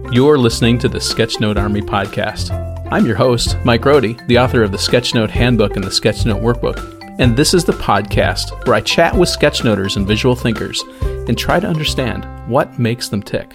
You're listening to the Sketchnote Army podcast. I'm your host, Mike Rohde, the author of the Sketchnote Handbook and the Sketchnote Workbook. And this is the podcast where I chat with sketchnoters and visual thinkers and try to understand what makes them tick.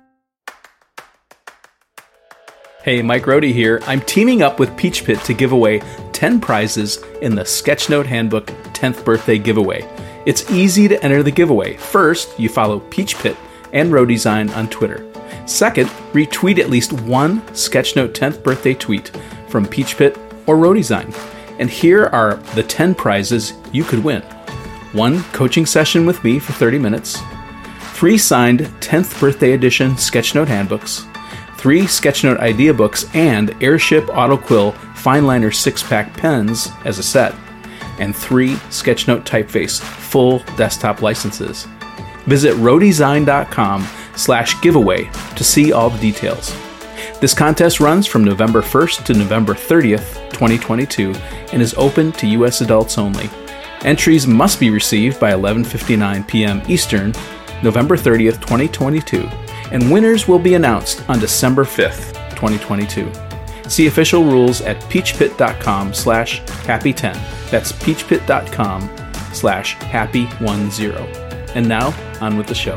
Hey, Mike Rohde here. I'm teaming up with Peach Pit to give away 10 prizes in the Sketchnote Handbook 10th birthday giveaway. It's easy to enter the giveaway. First, you follow Peach Pit and Rohdesign on Twitter. Second, retweet at least one Sketchnote 10th birthday tweet from Peach Pit or Rohdesign. And here are the 10 prizes you could win. 1 coaching session with me for 30 minutes. 3 signed 10th birthday edition Sketchnote handbooks. 3 Sketchnote idea books and Airship AutoQuill Fineliner 6-pack pens as a set. And 3 Sketchnote Typeface full desktop licenses. Visit rohdesign.com/giveaway to see all the details. This contest runs from November 1st to November 30th, 2022, and is open to U.S. adults only. Entries must be received by 11:59 p.m. Eastern, November 30th, 2022, and winners will be announced on December 5th, 2022. See official rules at peachpit.com/happy10. That's peachpit.com/happy10. And now, on with the show.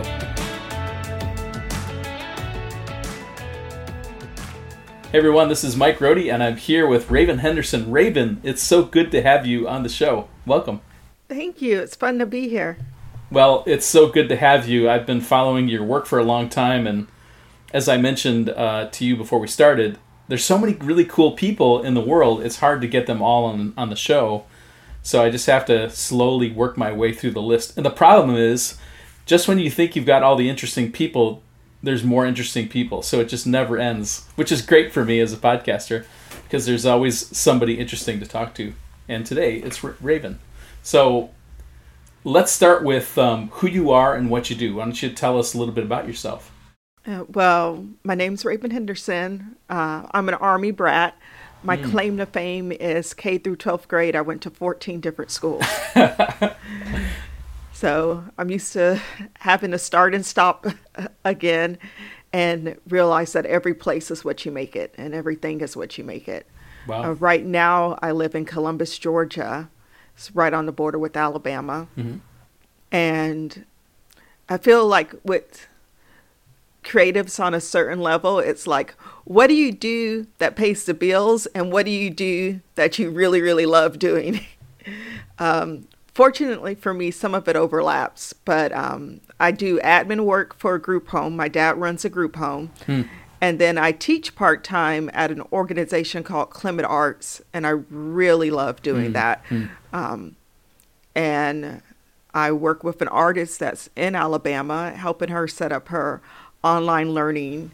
Hey everyone, this is Mike Rohde, and I'm here with Raven Henderson. Raven, it's so good to have you on the show. Welcome. Thank you. It's fun to be here. Well, it's so good to have you. I've been following your work for a long time, and as I mentioned to you before we started, there's so many really cool people in the world, it's hard to get them all on the show. So I just have to slowly work my way through the list. And the problem is, just when you think you've got all the interesting people, there's more interesting people. So it just never ends, which is great for me as a podcaster, because there's always somebody interesting to talk to. And today, it's Raven. So let's start with who you are and what you do. Why don't you tell us a little bit about yourself? Well, my name's Raven Henderson. I'm an Army brat. My claim to fame is K through 12th grade. I went to 14 different schools. So I'm used to having to start and stop again and realize that every place is what you make it and everything is what you make it. Wow. Right now, I live in Columbus, Georgia. It's right on the border with Alabama. Mm-hmm. And I feel like with creatives on a certain level, it's like, what do you do that pays the bills and what do you do that you really, really love doing? Fortunately for me, some of it overlaps, but I do admin work for a group home. My dad runs a group home. And then I teach part-time at an organization called Clement Arts, and I really love doing that. And I work with an artist that's in Alabama, helping her set up her online learning.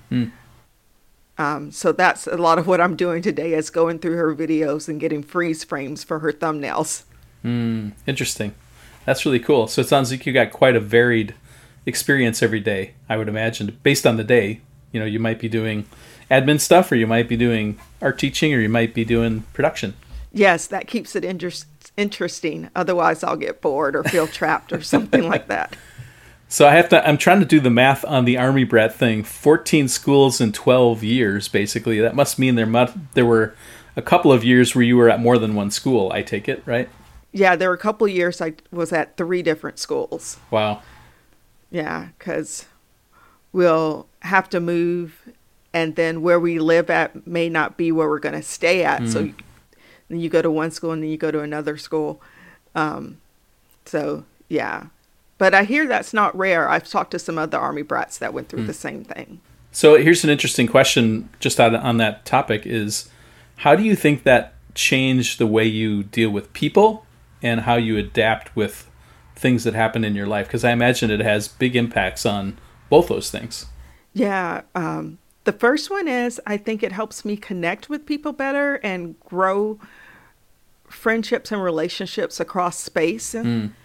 So that's a lot of what I'm doing today, is going through her videos and getting freeze frames for her thumbnails. Interesting. That's really cool. So it sounds like you got quite a varied experience every day, I would imagine. Based on the day, you know, you might be doing admin stuff, or you might be doing art teaching, or you might be doing production. Yes, that keeps it interesting. Otherwise, I'll get bored or feel trapped or something like that. So I'm trying to do the math on the Army brat thing. 14 schools in 12 years, basically. That must mean there were a couple of years where you were at more than one school, I take it, right? Yeah, there were a couple of years I was at 3 different schools. Wow. Yeah, because we'll have to move, and then where we live at may not be where we're going to stay at. So then you go to one school, and then you go to another school. So, yeah. But I hear that's not rare. I've talked to some other Army brats that went through the same thing. So here's an interesting question just on that topic is, how do you think that changed the way you deal with people and how you adapt with things that happen in your life? Because I imagine it has big impacts on both those things. Yeah. The first one is, I think it helps me connect with people better and grow friendships and relationships across space.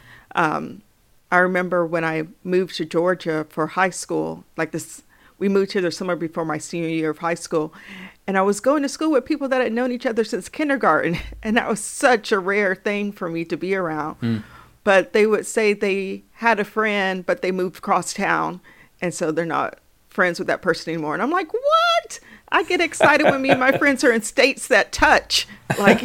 I remember when I moved to Georgia for high school, like this, we moved here the summer before my senior year of high school, and I was going to school with people that had known each other since kindergarten, and that was such a rare thing for me to be around. But they would say they had a friend, but they moved across town, and so they're not friends with that person anymore. And I'm like, what? I get excited when me and my friends are in states that touch. Like,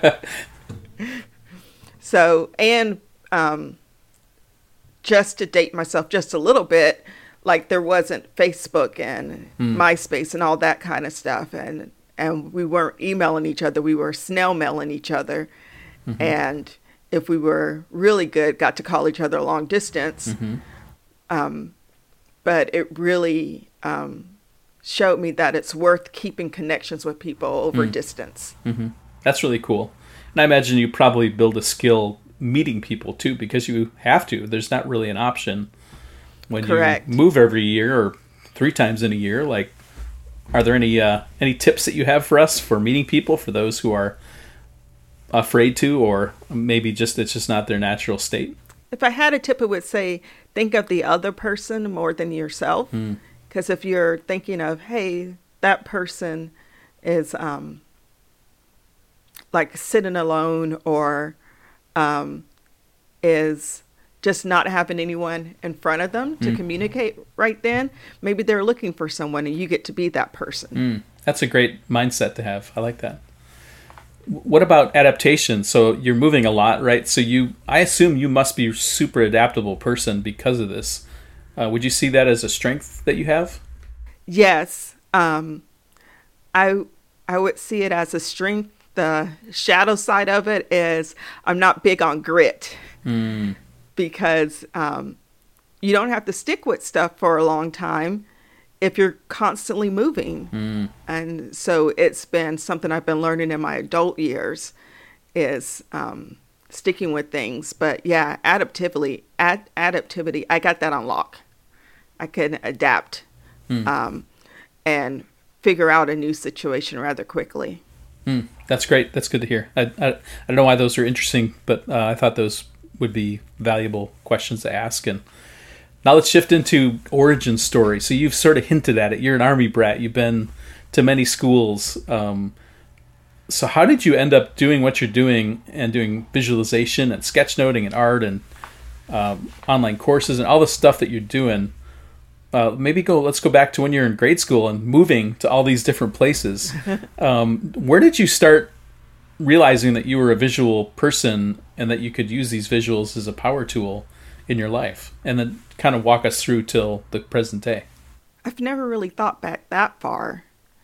so, and just to date myself just a little bit, like there wasn't Facebook and MySpace and all that kind of stuff. And we weren't emailing each other. We were snail mailing each other. Mm-hmm. And if we were really good, got to call each other long distance. Mm-hmm. But it really showed me that it's worth keeping connections with people over distance. Mm-hmm. That's really cool. And I imagine you probably build a skill meeting people too, because you have to. There's not really an option when Correct. You move every year or 3 times in a year. Like, are there any tips that you have for us for meeting people, for those who are afraid to, or maybe just it's just not their natural state? If I had a tip, it would say think of the other person more than yourself. Because if you're thinking of, hey, that person is like sitting alone, or is just not having anyone in front of them to communicate right then, maybe they're looking for someone and you get to be that person. That's a great mindset to have. I like that. What about adaptation? So you're moving a lot, right? So I assume you must be a super adaptable person because of this. Would you see that as a strength that you have? Yes. I would see it as a strength. The shadow side of it is I'm not big on grit. Because you don't have to stick with stuff for a long time if you're constantly moving. And so it's been something I've been learning in my adult years is sticking with things. But yeah, adaptivity, I got that on lock. I can adapt and figure out a new situation rather quickly. That's great. That's good to hear. I don't know why those are interesting, but I thought those would be valuable questions to ask. And now let's shift into origin story. So you've sort of hinted at it. You're an Army brat. You've been to many schools. So how did you end up doing what you're doing and doing visualization and sketchnoting and art and online courses and all the stuff that you're doing? Let's go back to when you're in grade school and moving to all these different places. Where did you start realizing that you were a visual person and that you could use these visuals as a power tool in your life? And then kind of walk us through till the present day. I've never really thought back that far.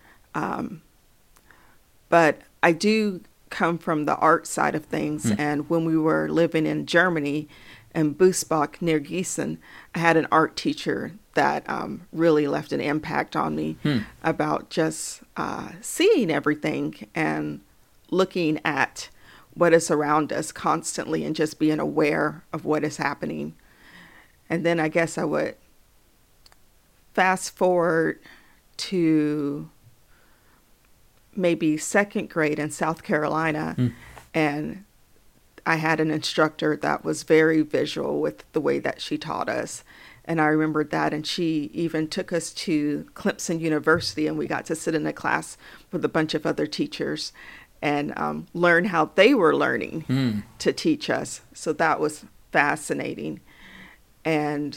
But I do come from the art side of things. And when we were living in Germany, in Bussbach near Gießen, I had an art teacher that really left an impact on me about just seeing everything and looking at what is around us constantly and just being aware of what is happening. And then I guess I would fast forward to maybe 2nd grade in South Carolina, and I had an instructor that was very visual with the way that she taught us. And I remembered that, and she even took us to Clemson University, and we got to sit in a class with a bunch of other teachers and learn how they were learning to teach us. So that was fascinating. And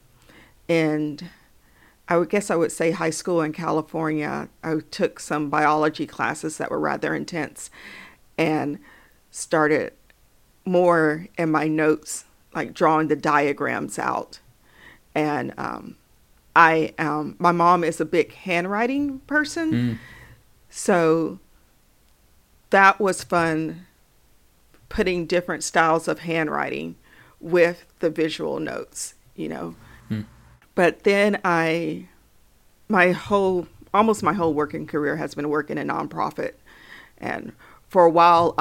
I would say high school in California, I took some biology classes that were rather intense and started more in my notes, like drawing the diagrams out. And my mom is a big handwriting person. So that was fun, putting different styles of handwriting with the visual notes, But then almost my whole working career has been working in nonprofit. And for a while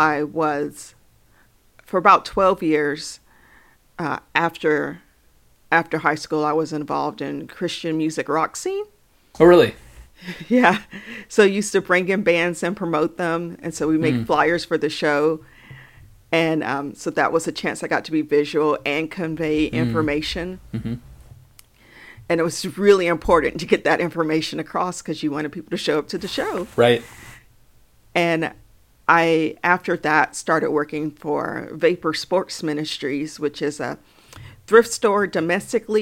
for about 12 years after high school, I was involved in Christian music rock scene. Oh, really? Yeah. So I used to bring in bands and promote them. And so we make flyers for the show. And so that was a chance I got to be visual and convey information. And it was really important to get that information across because you wanted people to show up to the show. Right. And I, after that, started working for Vapor Sports Ministries, which is a thrift store domestically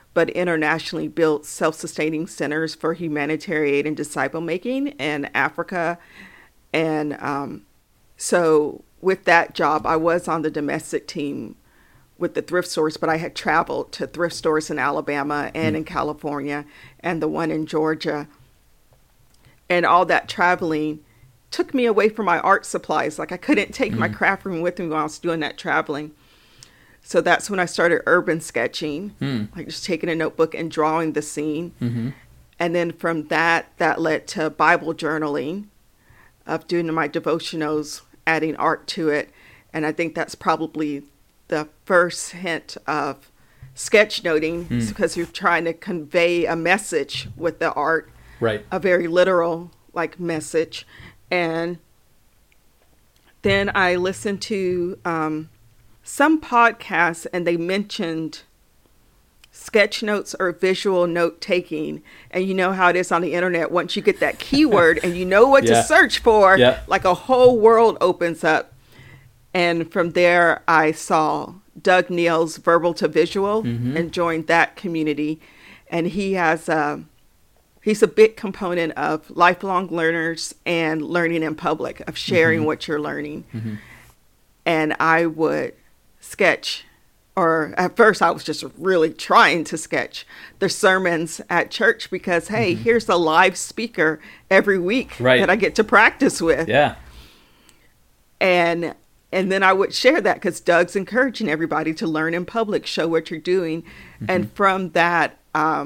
but internationally built self-sustaining centers for humanitarian aid and disciple making in Africa. And so with that job, I was on the domestic team with the thrift stores, but I had traveled to thrift stores in Alabama and in California and the one in Georgia. And all that traveling took me away from my art supplies. Like I couldn't take my craft room with me while I was doing that traveling. So that's when I started urban sketching, like just taking a notebook and drawing the scene. And then from that led to Bible journaling, of doing my devotionals, adding art to it. And I think that's probably the first hint of sketchnoting, because you're trying to convey a message with the art, right? A very literal like message. And then I listened to some podcasts, and they mentioned sketch notes or visual note taking. And you know how it is on the internet. Once you get that keyword and you know what to search for, like a whole world opens up. And from there, I saw Doug Neal's Verbal to Visual and joined that community. And he has he's a big component of lifelong learners and learning in public, of sharing what you're learning. And I would sketch, or at first I was just really trying to sketch the sermons at church because, hey, here's a live speaker every week that I get to practice with. And then I would share that because Doug's encouraging everybody to learn in public, show what you're doing. And from that,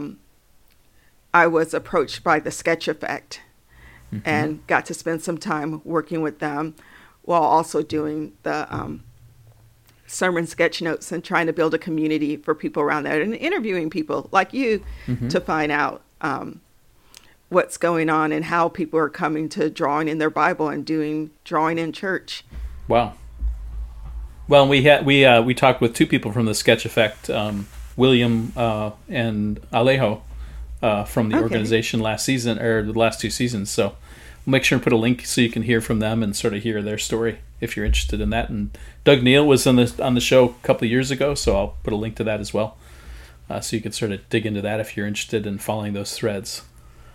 I was approached by the Sketch Effect and got to spend some time working with them while also doing the sermon sketch notes and trying to build a community for people around that and interviewing people like you to find out what's going on and how people are coming to drawing in their Bible and doing drawing in church. Wow. Well, we talked with two people from the Sketch Effect, William and Alejo from the organization last season, or the last two seasons. So we'll make sure and put a link so you can hear from them and sort of hear their story if you're interested in that. And Doug Neal was on the show a couple of years ago, so I'll put a link to that as well, so you can sort of dig into that if you're interested in following those threads.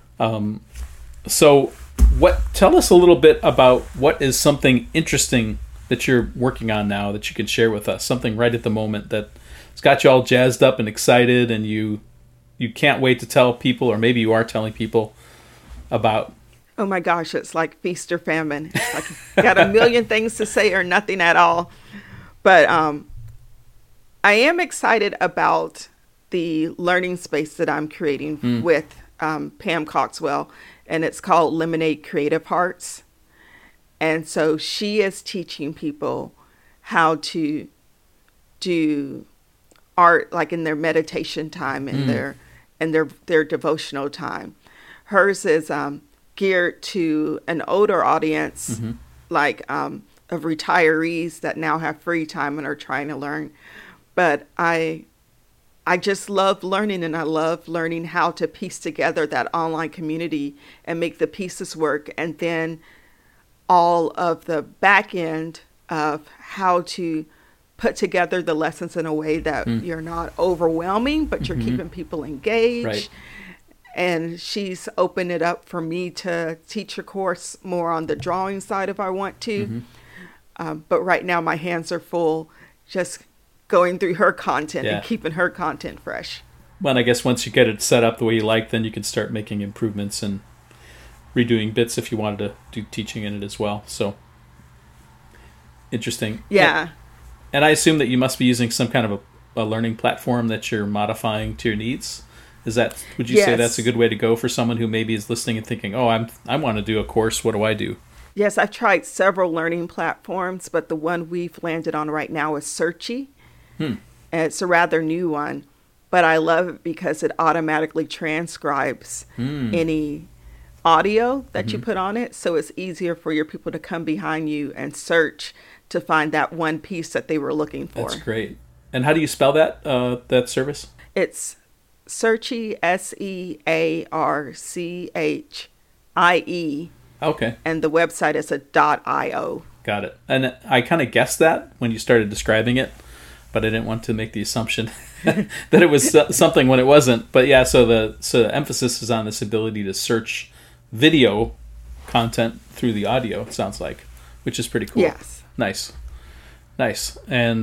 So tell us a little bit about what is something interesting that you're working on now that you can share with us, something right at the moment that's got you all jazzed up and excited and you can't wait to tell people, or maybe you are telling people about. Oh my gosh, it's like feast or famine. It's like got a million things to say or nothing at all. But I am excited about the learning space that I'm creating with Pam Coxwell, and it's called Lemonade Creative Hearts. And so she is teaching people how to do art like in their meditation time and their devotional time. Hers is geared to an older audience, like of retirees that now have free time and are trying to learn. But I just love learning, and I love learning how to piece together that online community and make the pieces work, and then all of the back end of how to put together the lessons in a way that you're not overwhelming, but you're keeping people engaged. Right. And she's opened it up for me to teach a course more on the drawing side if I want to. But right now my hands are full just going through her content and keeping her content fresh. Well, and I guess once you get it set up the way you like, then you can start making improvements and redoing bits if you wanted to do teaching in it as well. So interesting. Yeah. And I assume that you must be using some kind of a learning platform that you're modifying to your needs. Would you say that's a good way to go for someone who maybe is listening and thinking, oh, I want to do a course. What do I do? Yes, I've tried several learning platforms, but the one we've landed on right now is Searchy. And it's a rather new one, but I love it because it automatically transcribes any audio that you put on it. So it's easier for your people to come behind you and search to find that one piece that they were looking for. That's great. And how do you spell that service? It's Searchie, SEARCHIE. Okay. And the website is .io. Got it. And I kind of guessed that when you started describing it, but I didn't want to make the assumption that it was something when it wasn't. But yeah, so the emphasis is on this ability to search video content through the audio, it sounds like, which is pretty cool. Yes. Nice. And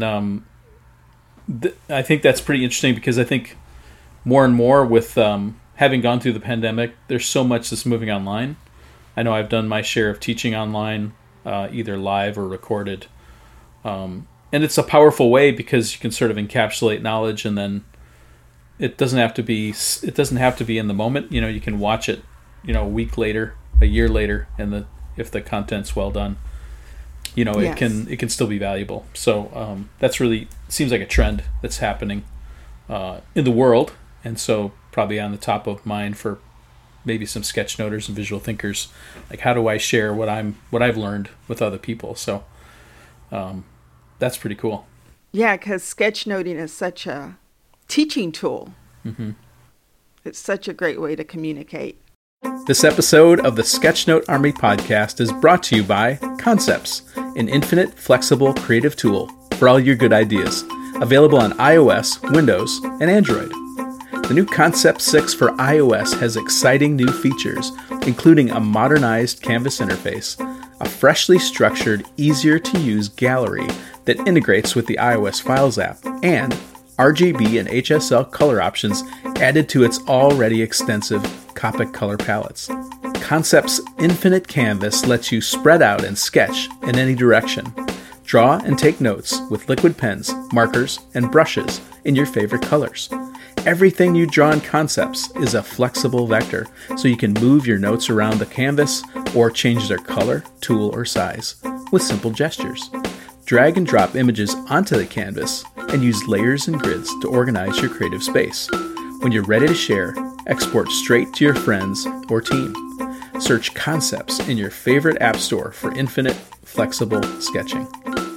I think that's pretty interesting because I think more and more with having gone through the pandemic, there's so much that's moving online. I know I've done my share of teaching online, either live or recorded. And it's a powerful way because you can sort of encapsulate knowledge, and then it doesn't have to be in the moment. You can watch it, a week later, a year later, and if the content's well done, Yes. it can still be valuable. So that's really seems like a trend that's happening in the world, and so probably on the top of mind for maybe some sketchnoters and visual thinkers, like how do I share what I've learned with other people? So that's pretty cool. Yeah, because sketchnoting is such a teaching tool. Mm-hmm. It's such a great way to communicate. This episode of the Sketchnote Army podcast is brought to you by Concepts, an infinite, flexible, creative tool for all your good ideas. Available on iOS, Windows, and Android. The new Concept 6 for iOS has exciting new features, including a modernized Canvas interface, a freshly structured, easier-to-use gallery that integrates with the iOS Files app, and RGB and HSL color options added to its already extensive Copic color palettes. Concept's infinite canvas lets you spread out and sketch in any direction. Draw and take notes with liquid pens, markers, and brushes in your favorite colors. Everything you draw in Concepts is a flexible vector, so you can move your notes around the canvas or change their color, tool, or size with simple gestures. Drag and drop images onto the canvas and use layers and grids to organize your creative space. When you're ready to share, export straight to your friends or team. Search Concepts in your favorite app store for infinite, flexible sketching.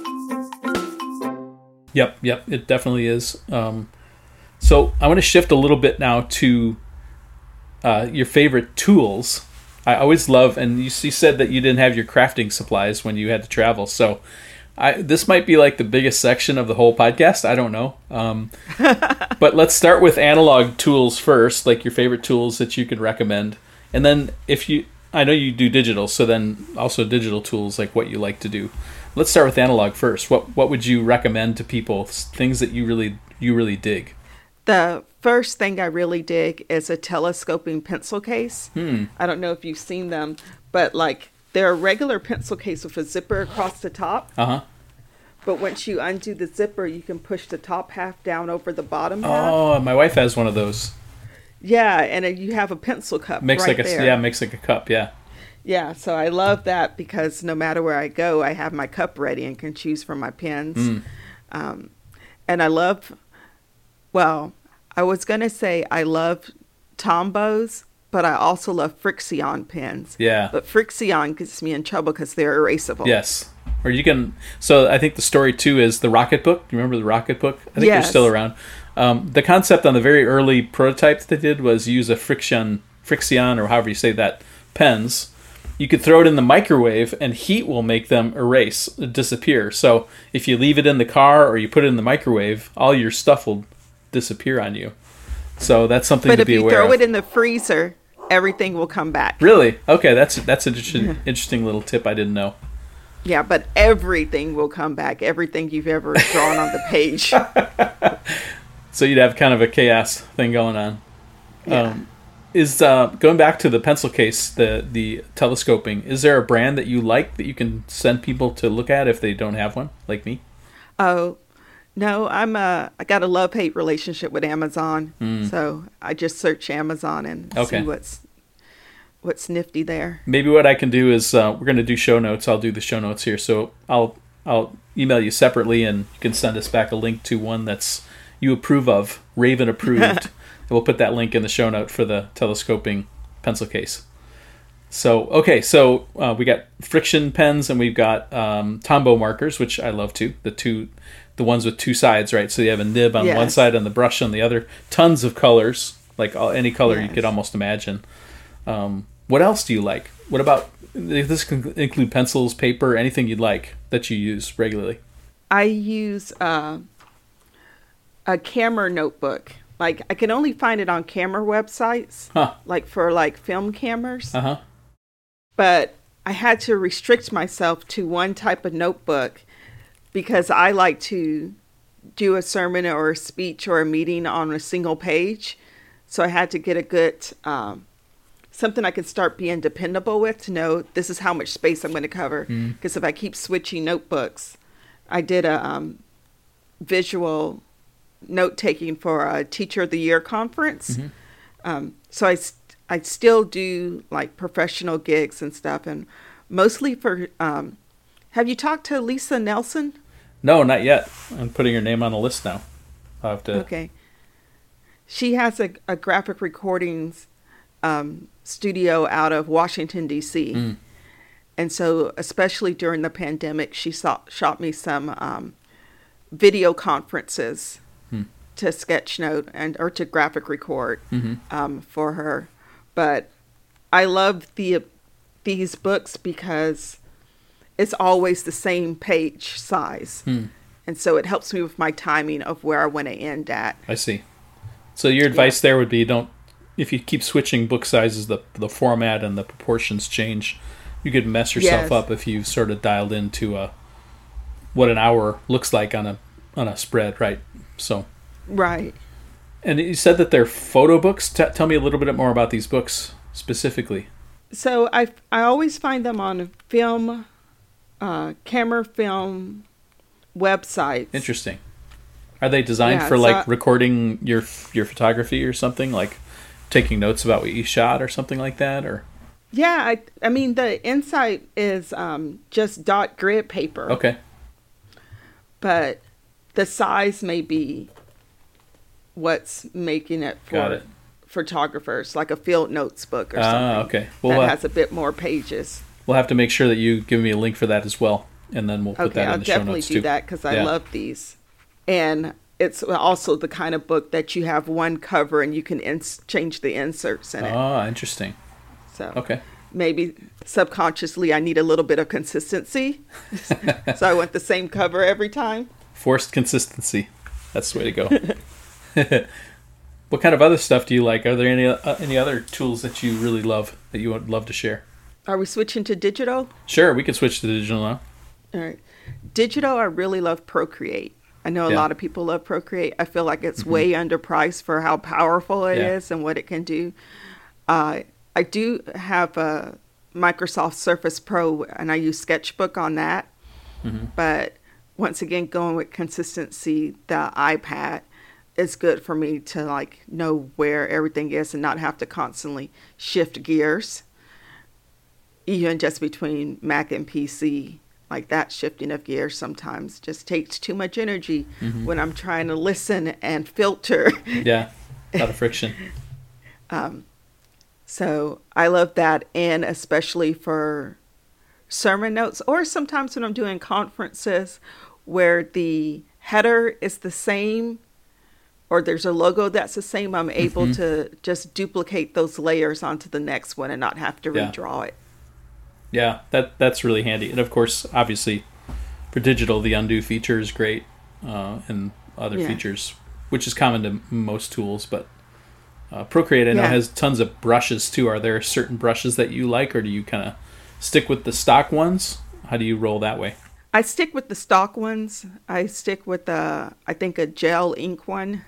Yep, it definitely is. So I want to shift a little bit now to your favorite tools. I always love, and you said that you didn't have your crafting supplies when you had to travel, so this might be like the biggest section of the whole podcast. I don't know. But let's start with analog tools first, like your favorite tools that you could recommend. And then I know you do digital, so then also digital tools, like what you like to do. Let's start with analog first. What would you recommend to people, things that you really dig? The first thing I really dig is a telescoping pencil case. I don't know if you've seen them, but like they're a regular pencil case with a zipper across the top. Uh-huh. But once you undo the zipper, you can push the top half down over the bottom half. Oh, my wife has one of those. Yeah, and you have a pencil cup makes right like there. Yeah, makes like a cup, yeah. Yeah, so I love that because no matter where I go, I have my cup ready and can choose from my pens. And I love, I was going to say I love Tombows, but I also love Frixion pens. Yeah. But Frixion gets me in trouble because they're erasable. Yes. Or you can, so I think the story too is the Rocket Book. Do you remember the Rocket Book? I think they're still around. The concept on the very early prototype that they did was use a Frixion, or however you say that, pens. You could throw it in the microwave and heat will make them disappear. So if you leave it in the car or you put it in the microwave, all your stuff will disappear on you. So that's something to be aware of. But if you throw it in the freezer, everything will come back. Really? Okay, that's an interesting little tip I didn't know. Yeah, but everything will come back. Everything you've ever drawn on the page. So you'd have kind of a chaos thing going on. Yeah. Is going back to the pencil case, the telescoping, is there a brand that you like that you can send people to look at if they don't have one, like me? Oh, no, I got a love-hate relationship with Amazon. So I just search Amazon and see what's nifty there. Maybe what I can do is we're going to do show notes. I'll do the show notes here. So I'll email you separately and you can send us back a link to one that's you approve of, Raven approved. And we'll put that link in the show note for the telescoping pencil case. So, okay, we got Frixion pens and we've got Tombow markers, which I love too. The ones with two sides, right? So you have a nib on one side and the brush on the other. Tons of colors, like any color you could almost imagine. What else do you like? What about, this can include pencils, paper, anything you'd like that you use regularly? I use a camera notebook. Like, I can only find it on camera websites, like for like film cameras. But I had to restrict myself to one type of notebook because I like to do a sermon or a speech or a meeting on a single page. So I had to get a good, something I could start being dependable with to know this is how much space I'm going to cover. Because if I keep switching notebooks, I did a visual note taking for a Teacher of the Year conference. So I still do like professional gigs and stuff, and mostly for. Have you talked to Lisa Nelson? No, not yet. I'm putting her name on a list now. I'll have to. Okay. She has a graphic recordings studio out of Washington, D.C. And so, especially during the pandemic, she shot me some video conferences to Sketchnote or to graphic record for her. But I love these books because it's always the same page size. And so it helps me with my timing of where I want to end at. I see. So your advice there would be if you keep switching book sizes, the format and the proportions change. You could mess yourself up if you sort of dialed into what an hour looks like on a spread, right? So. Right. And you said that they're photo books. Tell me a little bit more about these books specifically. So I always find them on film, camera film websites. Interesting. Are they designed for recording your photography or something, like taking notes about what you shot or something like that, or? Yeah, I mean the inside is just dot grid paper. Okay. But the size may be what's making it for photographers, like a field notes book or something. Okay. That has a bit more pages. We'll have to make sure that you give me a link for that as well, and then we'll put that in the show notes too. I'll definitely do that because I love these. And it's also the kind of book that you have one cover and you can change the inserts in it. Oh, interesting. So maybe subconsciously I need a little bit of consistency. So I want the same cover every time. Forced consistency. That's the way to go. What kind of other stuff do you like? Are there any other tools that you really love that you would love to share? Are we switching to digital? Sure, we can switch to digital now. All right. Digital, I really love Procreate. I know a lot of people love Procreate. I feel like it's way underpriced for how powerful it is and what it can do. I do have a Microsoft Surface Pro, and I use Sketchbook on that. But once again, going with consistency, the iPad is good for me to like know where everything is and not have to constantly shift gears. Even just between Mac and PC, like that shifting of gears sometimes just takes too much energy when I'm trying to listen and filter. Yeah, a lot of friction. So I love that, and especially for sermon notes, or sometimes when I'm doing conferences where the header is the same or there's a logo that's the same, I'm able to just duplicate those layers onto the next one and not have to redraw it. Yeah, that's really handy. And of course, obviously, for digital, the undo feature is great, and other features, which is common to most tools. But Procreate, I know, has tons of brushes too. Are there certain brushes that you like, or do you kind of stick with the stock ones? How do you roll that way? I stick with the stock ones. I stick with I think a gel ink one.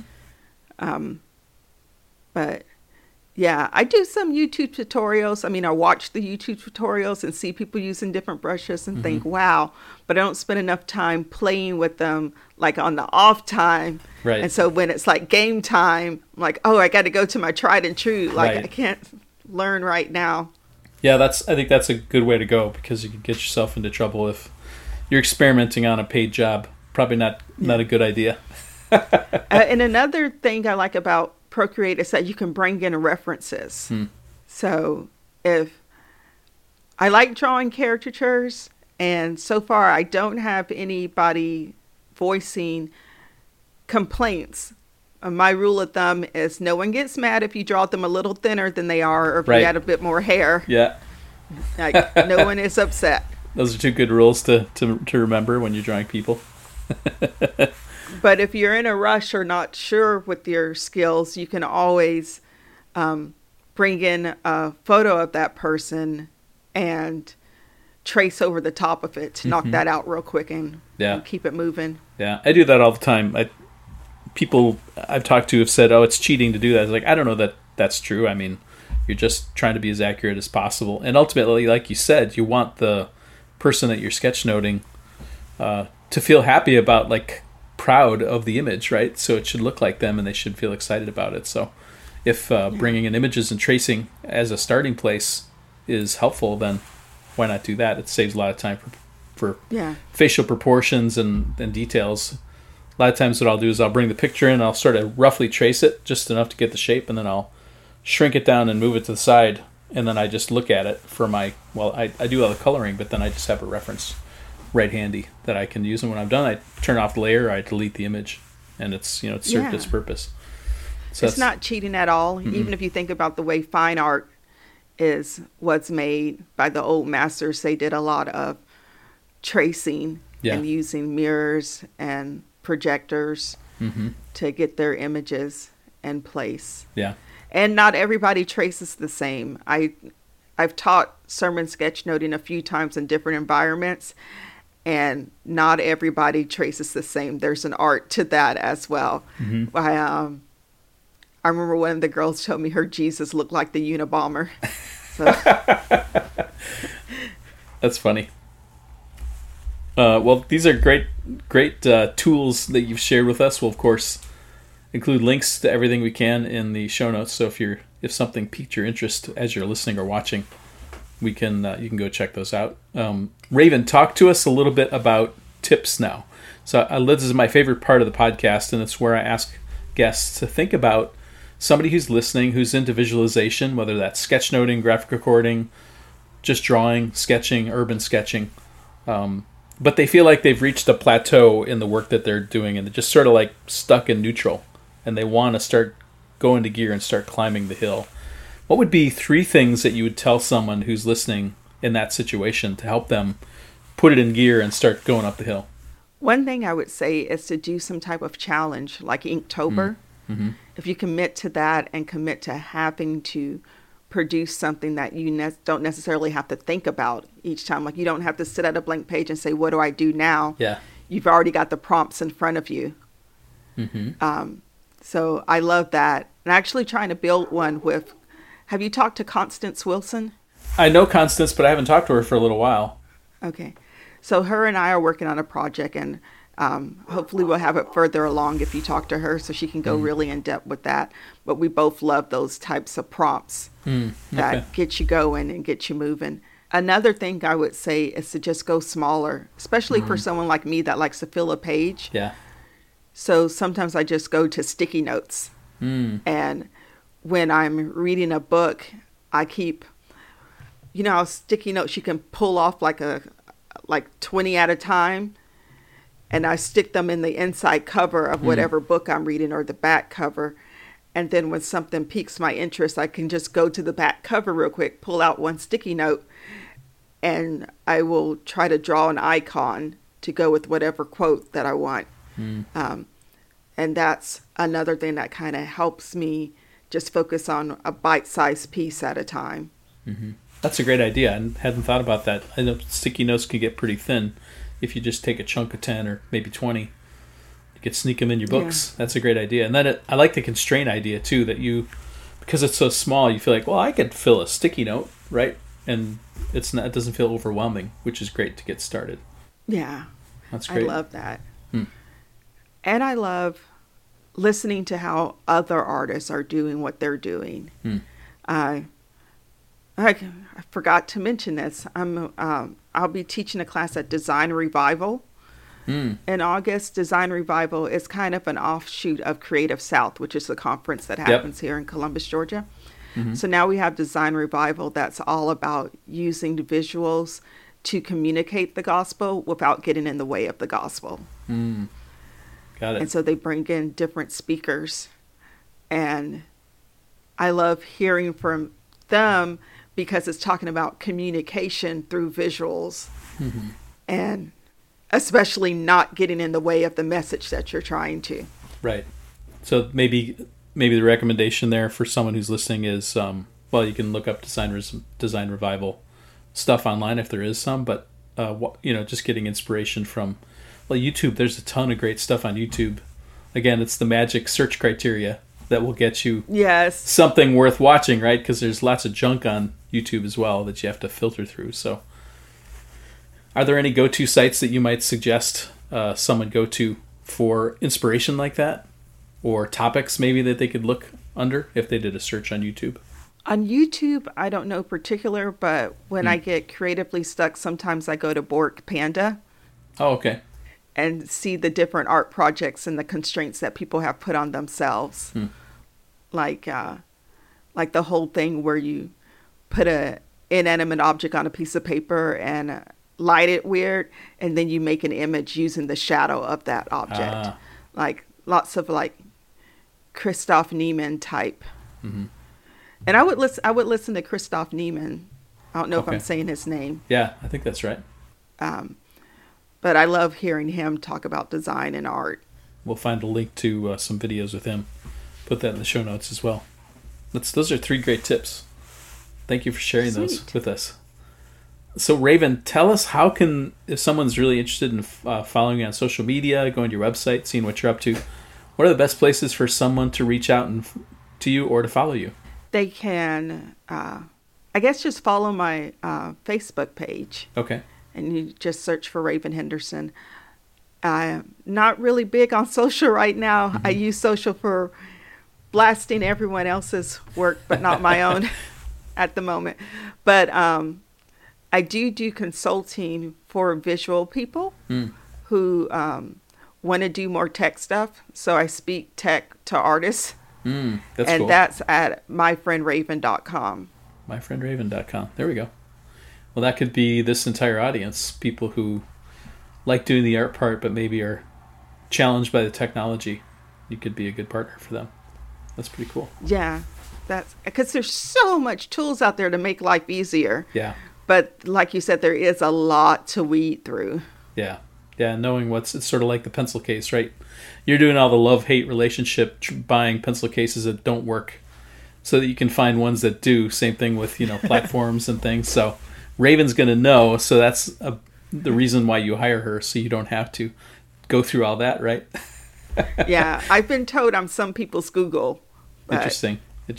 But yeah, I do some YouTube tutorials. I mean, I watch the YouTube tutorials and see people using different brushes and think, wow, but I don't spend enough time playing with them like on the off time. Right. And so when it's like game time, I'm like, oh, I got to go to my tried and true. Like I can't learn right now. Yeah, I think that's a good way to go, because you can get yourself into trouble if you're experimenting on a paid job. Probably not a good idea. And another thing I like about Procreate is that you can bring in references. So if I like drawing caricatures, and so far I don't have anybody voicing complaints. My rule of thumb is no one gets mad if you draw them a little thinner than they are, or if you add a bit more hair. Yeah. Like, no one is upset. Those are two good rules to remember when you're drawing people. But if you're in a rush or not sure with your skills, you can always bring in a photo of that person and trace over the top of it to knock that out real quick and keep it moving. Yeah, I do that all the time. People I've talked to have said, "Oh, it's cheating to do that." I was like, I don't know that that's true. I mean, you're just trying to be as accurate as possible. And ultimately, like you said, you want the person that you're sketchnoting to feel happy about, like proud of the image, right? So it should look like them and they should feel excited about it. So if bringing in images and tracing as a starting place is helpful, then why not do that? It saves a lot of time for facial proportions and details. A lot of times what I'll do is I'll bring the picture in, I'll sort of roughly trace it just enough to get the shape, and then I'll shrink it down and move it to the side, and then I just look at it for my, I do all the coloring, but then I just have a reference right handy that I can use, and when I'm done, I turn off the layer, I delete the image, and it's served its purpose. So it's not cheating at all, even if you think about the way fine art was made by the old masters. They did a lot of tracing and using mirrors and projectors to get their images in place. Yeah. And not everybody traces the same. I've taught sermon sketchnoting a few times in different environments, and not everybody traces the same. There's an art to that as well. I remember one of the girls told me her Jesus looked like the Unabomber. So. That's funny. Well, these are great tools that you've shared with us. We'll, of course, include links to everything we can in the show notes. So if something piqued your interest as you're listening or watching, you can go check those out. Raven, talk to us a little bit about tips now. So this is my favorite part of the podcast, and it's where I ask guests to think about somebody who's listening, who's into visualization, whether that's sketchnoting, graphic recording, just drawing, sketching, urban sketching. But they feel like they've reached a plateau in the work that they're doing, and they're just sort of like stuck in neutral, and they want to start going to gear and start climbing the hill. What would be 3 things that you would tell someone who's listening in that situation to help them put it in gear and start going up the hill? One thing I would say is to do some type of challenge like Inktober. If you commit to that and commit to having to produce something that you don't necessarily have to think about each time. Like you don't have to sit at a blank page and say, what do I do now? Yeah. You've already got the prompts in front of you. So I love that. And actually trying to build one with, have you talked to Constance Wilson? I know Constance, but I haven't talked to her for a little while. Okay. So her and I are working on a project, and hopefully we'll have it further along if you talk to her so she can go really in depth with that. But we both love those types of prompts that get you going and get you moving. Another thing I would say is to just go smaller, especially for someone like me that likes to fill a page. Yeah. So sometimes I just go to sticky notes. And when I'm reading a book, I keep, sticky notes you can pull off like 20 at a time. And I stick them in the inside cover of whatever book I'm reading or the back cover. And then when something piques my interest, I can just go to the back cover real quick, pull out one sticky note, and I will try to draw an icon to go with whatever quote that I want. And that's another thing that kind of helps me just focus on a bite-sized piece at a time. That's a great idea. I hadn't thought about that. I know sticky notes can get pretty thin. If you just take a chunk of 10 or maybe 20, you could sneak them in your books. Yeah. That's a great idea. And then I like the constraint idea too, that because it's so small, you feel like, well, I could fill a sticky note, right? And it doesn't feel overwhelming, which is great to get started. Yeah. That's great. I love that. And I love listening to how other artists are doing what they're doing. I forgot to mention this. I'll be teaching a class at Design Revival in August. Design Revival is kind of an offshoot of Creative South, which is the conference that happens here in Columbus, Georgia. So now we have Design Revival that's all about using the visuals to communicate the gospel without getting in the way of the gospel. Got it. And so they bring in different speakers. And I love hearing from them because it's talking about communication through visuals. And especially not getting in the way of the message that you're trying to. Right. So maybe the recommendation there for someone who's listening is, well, you can look up Design Revival stuff online if there is some, but just getting inspiration from, well, YouTube. There's a ton of great stuff on YouTube. Again, it's the magic search criteria that will get you something worth watching, right? Because there's lots of junk on YouTube as well that you have to filter through. So, are there any go-to sites that you might suggest someone go to for inspiration like that, or topics maybe that they could look under if they did a search on YouTube? On YouTube, I don't know particular, but when I get creatively stuck, sometimes I go to Bork Panda. Oh, okay. And see the different art projects and the constraints that people have put on themselves. Like the whole thing where you put a inanimate object on a piece of paper and light it weird, and then you make an image using the shadow of that object. Like lots of like Christoph Niemann type. Mm-hmm. And I would listen to Christoph Niemann. I don't know if I'm saying his name. Yeah, I think that's right. But I love hearing him talk about design and art. We'll find a link to some videos with him. Put that in the show notes as well. Those are 3 great tips. Thank you for sharing those with us. So Raven, tell us if someone's really interested in following you on social media, going to your website, seeing what you're up to, what are the best places for someone to reach out to you or to follow you? They can, I guess, just follow my Facebook page. Okay. And you just search for Raven Henderson. I'm not really big on social right now. Mm-hmm. I use social for blasting everyone else's work, but not my own at the moment. But I do consulting for visual people who want to do more tech stuff. So I speak tech to artists. That's cool. That's at myfriendraven.com. Myfriendraven.com. There we go. Well, that could be this entire audience, people who like doing the art part but maybe are challenged by the technology. You could be a good partner for them. That's pretty cool. Yeah, that's because there's so much tools out there to make life easier. Yeah. But like you said, there is a lot to weed through. Yeah. Yeah, knowing it's sort of like the pencil case, right? You're doing all the love-hate relationship, buying pencil cases that don't work so that you can find ones that do. Same thing with, platforms and things. So Raven's going to know, so that's the reason why you hire her, so you don't have to go through all that, right? Yeah, I've been told I'm some people's Google. Interesting.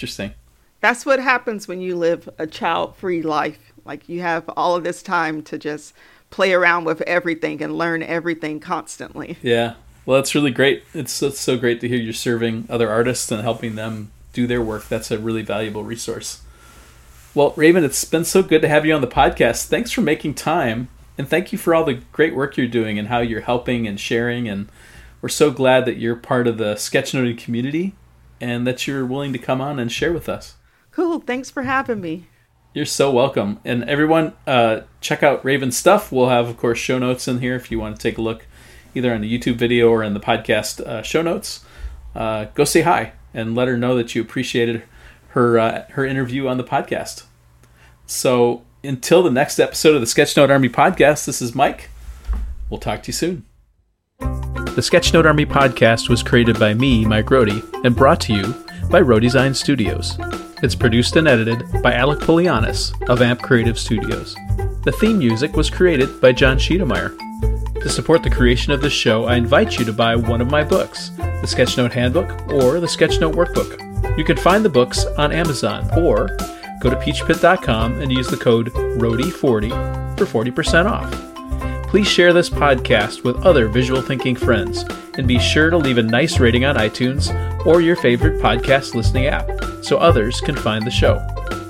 That's what happens when you live a child-free life. Like, you have all of this time to just play around with everything and learn everything constantly. Yeah, well, that's really great. It's so great to hear you're serving other artists and helping them do their work. That's a really valuable resource. Well, Raven, it's been so good to have you on the podcast. Thanks for making time, and thank you for all the great work you're doing and how you're helping and sharing. And we're so glad that you're part of the sketchnoting community and that you're willing to come on and share with us. Cool. Thanks for having me. You're so welcome. And everyone, check out Raven's stuff. We'll have, of course, show notes in here if you want to take a look either on the YouTube video or in the podcast show notes. Go say hi and let her know that you appreciated her interview on the podcast. So until the next episode of the Sketchnote Army podcast, this is Mike. We'll talk to you soon. The Sketchnote Army podcast was created by me, Mike Rohde, and brought to you by Rohdesign Studios. It's produced and edited by Alec Polianis of AMP Creative Studios. The theme music was created by John Schiedermeyer. To support the creation of this show, I invite you to buy one of my books, the Sketchnote Handbook or the Sketchnote Workbook. You can find the books on Amazon or go to peachpit.com and use the code ROHDE40 for 40% off. Please share this podcast with other visual thinking friends and be sure to leave a nice rating on iTunes or your favorite podcast listening app so others can find the show.